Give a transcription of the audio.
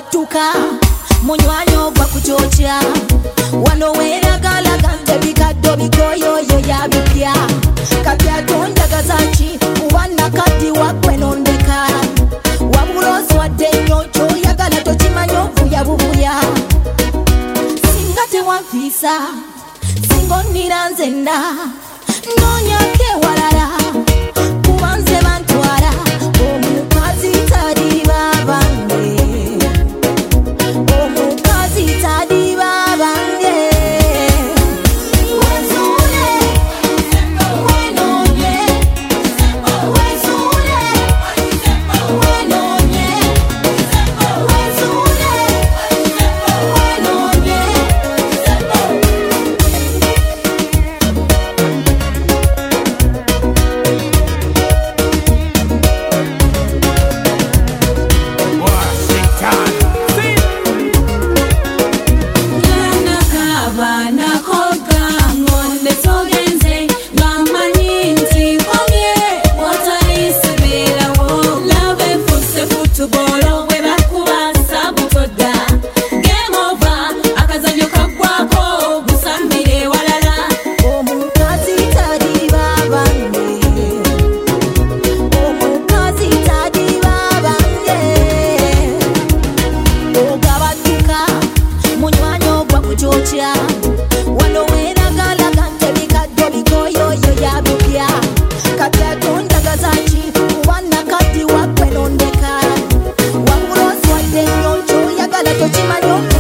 batuka munywanyo gwa kuchocha wano wera gala gante bikaddo bikoyo yo yabipya kapya tonda gazachi wana kadi wakwe nondeka wabuloso wadenyo cho yagala tochimanyo vuya bubuya singate wafisa singo niranzenda nonya ke walala kubanze bantwara omukazi tadi babange omukazi tadi babange wezule wenonye wezule wenonye wezule wenonye wano wera gala gante bikaddo bikoyo yo yabipya kapya tonda gazachi wana kadi wakwe nondeka wabulosi wadenyo cho yagala tochimanyo